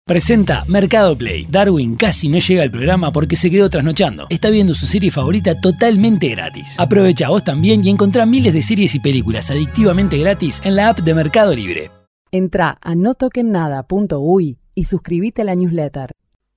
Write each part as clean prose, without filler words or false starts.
Presenta Mercado Play. Darwin casi no llega al programa porque se quedó trasnochando. Está viendo su serie favorita totalmente gratis. Aprovecha vos también y encontrá miles de series y películas adictivamente gratis en la app de Mercado Libre. Entrá a notokennada.uy y suscríbete a la newsletter.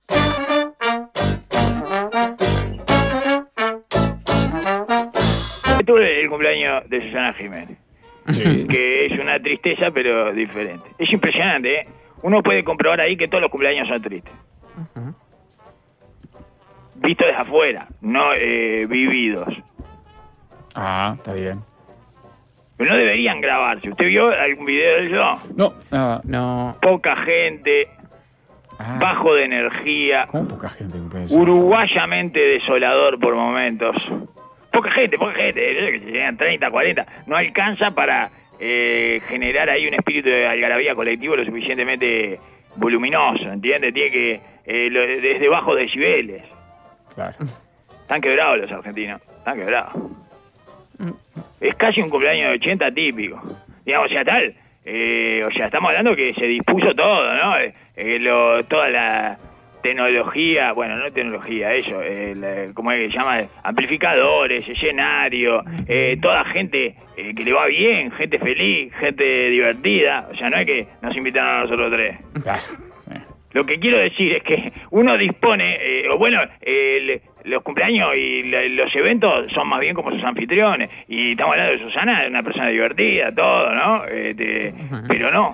Tuve el cumpleaños de Susana Jiménez, sí, que es una tristeza pero diferente. Es impresionante, ¿eh? Uno puede comprobar ahí que todos los cumpleaños son tristes. Uh-huh. Visto desde afuera, no vividos. Ah, está bien. Pero no deberían grabarse. ¿Usted vio algún video de eso? No. Poca gente, bajo de energía. ¿Cómo poca gente? Uruguayamente desolador por momentos. Poca gente, que llegan 30, 40. No alcanza para generar ahí un espíritu de algarabía colectivo lo suficientemente voluminoso, ¿entiendes? Tiene que, desde bajos decibeles. Claro. Están quebrados los argentinos, están quebrados. Es casi un cumpleaños de 80 típico. Digamos, estamos hablando que se dispuso todo, ¿no? Toda la tecnología, bueno, no tecnología, ¿cómo es que se llama? Amplificadores, escenario, toda gente que le va bien, gente feliz, gente divertida. O sea, no es que nos invitaron a nosotros tres. Claro, sí. Lo que quiero decir es que uno dispone, los cumpleaños y los eventos son más bien como sus anfitriones. Y estamos hablando de Susana, una persona divertida, todo, ¿no? Pero no.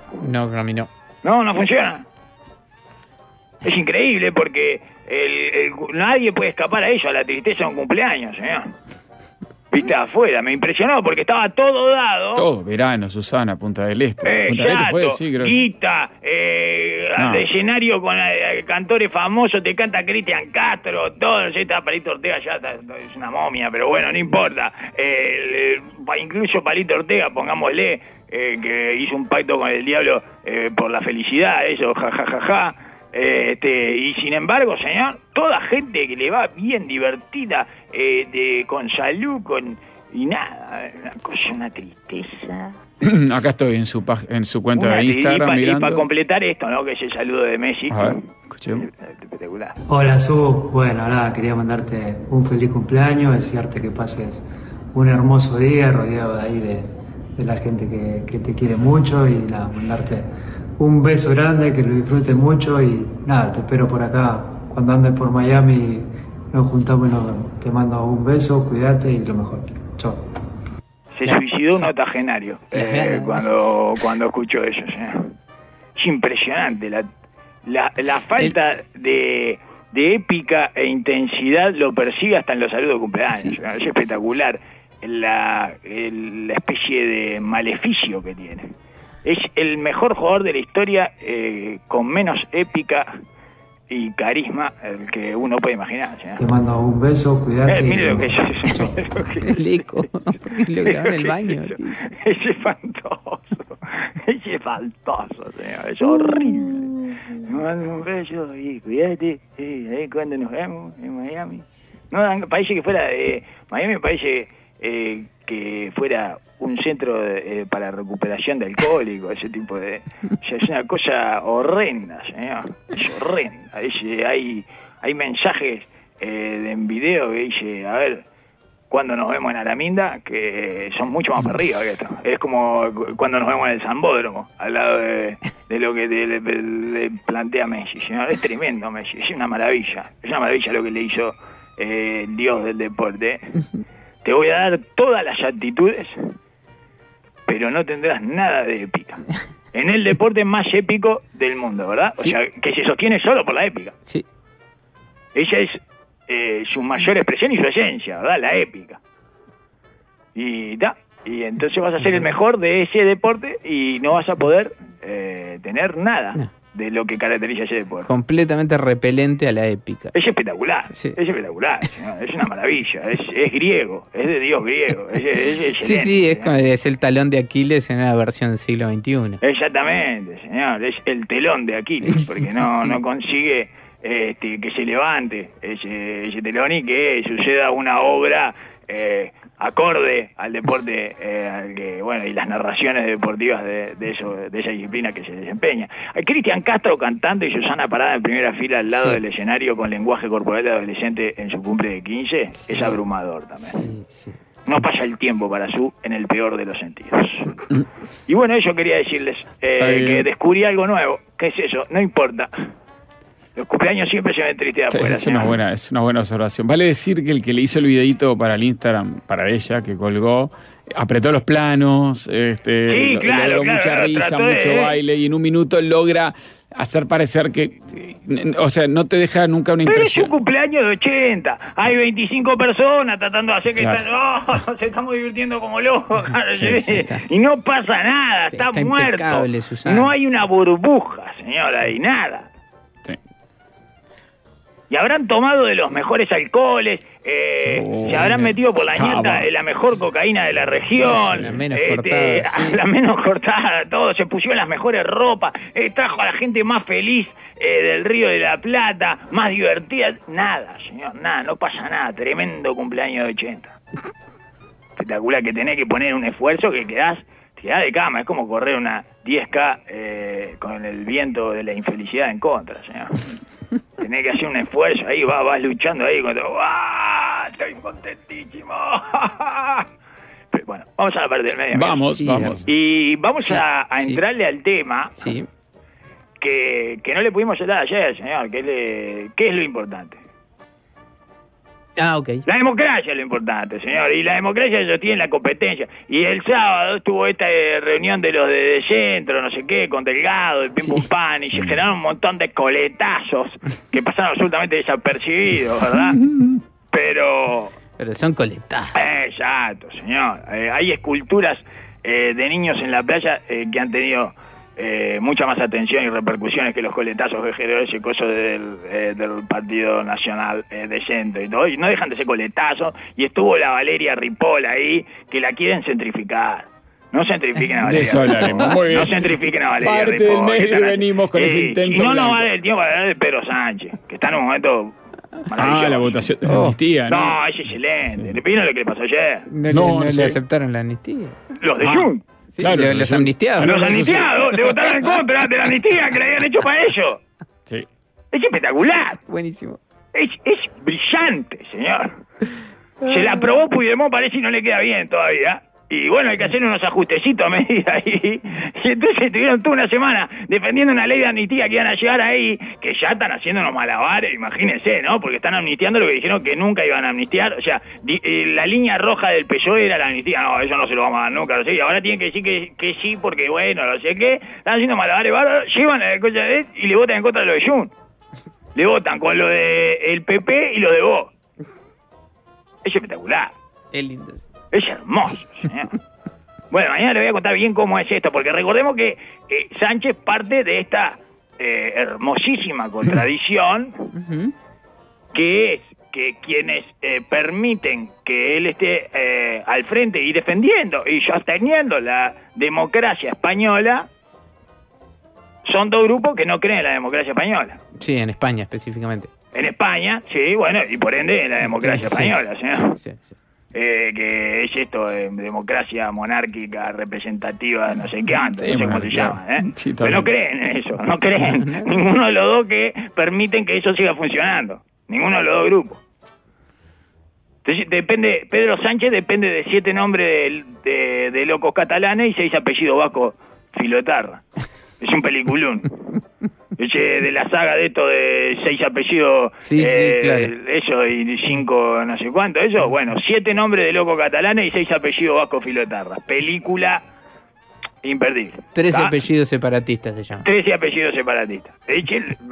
No funciona. Es increíble porque nadie puede escapar a ello, a la tristeza de un cumpleaños, señor. Viste afuera, me impresionó porque estaba todo dado. Todo, verano, Susana, Punta del Este. Punta del Este fue, sí, creo. Guita, de escenario con cantores famosos, te canta Cristian Castro, todo, no sé, está Palito Ortega, ya es una momia, pero bueno, no importa. Incluso Palito Ortega, pongámosle, que hizo un pacto con el diablo por la felicidad, eso, jajajaja. Y sin embargo, señor, toda gente que le va bien divertida, con salud, y nada, una cosa, una tristeza. Acá estoy en su cuenta de Instagram mirando. Y para completar esto, ¿no? Que es el saludo de Messi. A ver, escuchemos. Espectacular. Hola, Su. Bueno, nada, quería mandarte un feliz cumpleaños, desearte que pases un hermoso día rodeado de ahí de la gente que te quiere mucho y nada, mandarte un beso grande, que lo disfrutes mucho y nada, te espero por acá. Cuando andes por Miami nos juntamos y nos vemos. Te mando un beso, cuídate y lo mejor. Chao. Se suicidó un octogenario cuando escuchó eso. Es impresionante la falta de épica e intensidad lo persigue hasta en los saludos de cumpleaños. Sí, es espectacular la especie de maleficio que tiene. Es el mejor jugador de la historia con menos épica y carisma el que uno puede imaginar. ¿Sí? Te mando un beso, cuídate. Mire lo que es eso. El eco, porque lo grabó en el baño. Ese es fantoso, señor. Es horrible. Me mando un beso y cuídate. Ahí cuando nos vemos en Miami. No, parece que fuera de Miami, parece que fuera un centro para recuperación de alcohólicos, ese tipo de... O sea, es una cosa horrenda, señor. Es horrenda. Hay mensajes en video que dice, a ver, cuando nos vemos en Araminda, que son mucho más para arriba que esto. Es como cuando nos vemos en el Zambódromo, al lado de lo que le plantea Messi, señor. Es tremendo Messi, es una maravilla. Es una maravilla lo que le hizo el dios del deporte. Te voy a dar todas las actitudes, pero no tendrás nada de épica. En el deporte más épico del mundo, ¿verdad? Sí. O sea, que se sostiene solo por la épica. Sí. Ella es su mayor expresión y su esencia, ¿verdad? La épica. Y entonces vas a ser el mejor de ese deporte y no vas a poder tener nada de lo que caracteriza ese deporte. Completamente repelente a la épica. Es espectacular, sí. Es espectacular, ¿no? Es una maravilla, es griego, es de dios griego, es sí, es el talón de Aquiles en una versión del siglo XXI. Exactamente, señor, es el telón de Aquiles, porque no consigue que se levante ese telón y que suceda una obra acorde al deporte, y las narraciones deportivas de esa disciplina que se desempeña. Hay Cristian Castro cantando y Susana parada en primera fila al lado del escenario con lenguaje corporal de adolescente en su cumple de 15, es abrumador también. No pasa el tiempo para Su en el peor de los sentidos. Y bueno, eso quería decirles, que descubrí algo nuevo. ¿Qué es eso? No importa. Los cumpleaños siempre se ven tristes afuera. Es una buena observación. Vale decir que el que le hizo el videito para el Instagram, para ella, que colgó, apretó los planos, logró mucha risa, mucho baile, y en un minuto logra hacer parecer que, o sea, no te deja nunca una impresión. Pero es un cumpleaños de 80, hay 25 personas tratando de hacer que se estamos divirtiendo como locos, y no pasa nada, está muerto, no hay una burbuja, señora, y nada. Y habrán tomado de los mejores alcoholes, se habrán metido por la ñata de la mejor cocaína de la región, la menos cortada, la menos cortada, todo, se pusieron las mejores ropas, trajo a la gente más feliz del Río de la Plata, más divertida. Nada, señor, nada, no pasa nada, tremendo cumpleaños de 80. Espectacular, que tenés que poner un esfuerzo que quedás de cama, es como correr una 10K con el viento de la infelicidad en contra, señor. Tenés que hacer un esfuerzo ahí, vas luchando ahí, estoy contentísimo. Pero bueno, vamos a la parte del medio. Vamos. Y vamos a entrarle al tema que no le pudimos hablar ayer, señor, ¿qué es lo importante? Ok. La democracia es lo importante, señor, y la democracia ellos tienen la competencia. Y el sábado estuvo esta reunión de los de centro, no sé qué, con Delgado, el Pim Pum Pan, y se generaron un montón de coletazos que pasaron absolutamente desapercibidos, ¿verdad? Pero son coletazos. Exacto, señor. Hay esculturas de niños en la playa que han tenido mucha más atención y repercusiones que los coletazos que generó ese coso del Partido Nacional de Centro y todo, y no dejan de ser coletazos, y estuvo la Valeria Ripoll ahí, que la quieren centrificar. No centrifiquen a Valeria. De eso hablaremos. Muy bien. No centrifiquen a Valeria Parte Ripoll. Parte del medio venimos con ese intento. Y no vale el tiempo para hablar de Pedro Sánchez, que está en un momento maravilloso. La votación de la amnistía, ¿no? No, es excelente. ¿Le pidieron lo que le pasó ayer? No le aceptaron la amnistía. Los de Jun. Sí, claro, los amnistiados. Los amnistiados le votaron en contra de la amnistía que le habían hecho para ellos. Sí. Es espectacular. Buenísimo. Es brillante, señor. Se la aprobó Puigdemont, parece, y no le queda bien todavía. Y bueno, hay que hacer unos ajustecitos a medida ahí. Y entonces estuvieron toda una semana defendiendo una ley de amnistía que iban a llegar ahí, que ya están haciendo unos malabares, imagínense, ¿no? Porque están amnistiando lo que dijeron que nunca iban a amnistiar. O sea, la línea roja del PSOE era la amnistía. No, eso no se lo vamos a dar nunca, no sé. Y ahora tienen que decir que sí, porque bueno, no sé qué. Están haciendo malabares bárbaros, llevan la cosa de él y le votan en contra de lo de Jun. Le votan con lo de el PP y lo de vos. Es espectacular. Es lindo. Es hermoso, señor. Bueno, mañana le voy a contar bien cómo es esto, porque recordemos que Sánchez parte de esta hermosísima contradicción, que es que quienes permiten que él esté al frente y defendiendo y sosteniendo la democracia española son dos grupos que no creen en la democracia española. Sí, en España específicamente. En España, sí, bueno, y por ende en la democracia española, señor. Sí. Que es esto de democracia monárquica, representativa, no sé qué antes, no sé cómo se llama, Sí, pero no creen en eso, no creen. Ninguno de los dos que permiten que eso siga funcionando. Ninguno de los dos grupos. Entonces Pedro Sánchez depende de 7 nombres de locos catalanes y 6 apellidos vascos filotarra. Es un peliculón. De la saga de esto de 6 apellidos, claro. Eso, y 5 no sé cuánto, eso, bueno, 7 nombres de locos catalanes y 6 apellidos vascos filotarra. Película imperdible. 13 apellidos separatistas se llaman. 13 apellidos separatistas. Es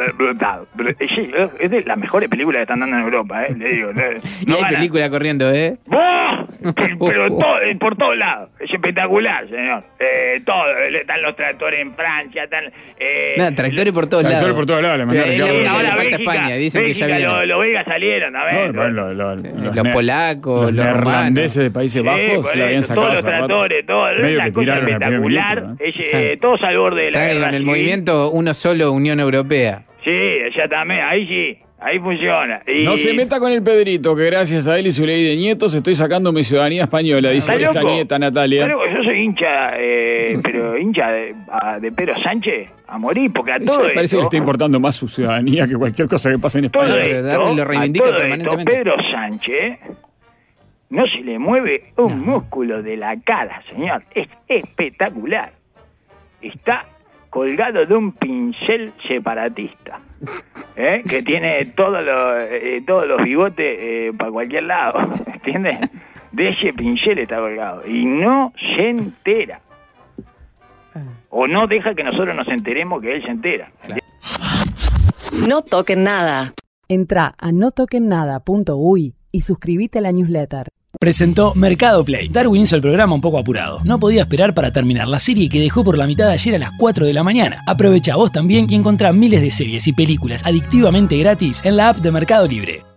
de las mejores películas que están dando en Europa, le digo. Y hay película corriendo, ¡Oh! Pero por todos lados. Es espectacular, señor. Están los tractores en Francia, están... tractores por todos lados. Tractores por todos lados. Ahora falta España, dicen que ya viene. Los belgas salieron, a ver. Los polacos, los neerlandeses de Países Bajos la habían sacado. Todos los tractores, todo. Es una cosa espectacular. Todos al borde de la guerra. En el movimiento Uno Solo, Unión Europea. Sí, exactamente, ahí sí. Ahí funciona. Y... No se meta con el Pedrito, que gracias a él y su ley de nietos estoy sacando mi ciudadanía española, dice esta nieta Natalia. Pero yo soy hincha, pero hincha de Pedro Sánchez a morir, porque a todo parece que le está importando más su ciudadanía que cualquier cosa que pase en España. Lo reivindica permanentemente. Pedro Sánchez no se le mueve un músculo de la cara, señor. Es espectacular. Está colgado de un pincel separatista, que tiene todos los bigotes para cualquier lado, ¿entiendes? De ese pincel está colgado y no se entera, o no deja que nosotros nos enteremos que él se entera. No toquen nada. Entrá a notoquennada.uy y suscríbete a la newsletter. Presentó Mercado Play. Darwin hizo el programa un poco apurado. No podía esperar para terminar la serie que dejó por la mitad ayer a las 4 de la mañana. Aprovecha vos también y encontrá miles de series y películas adictivamente gratis en la app de Mercado Libre.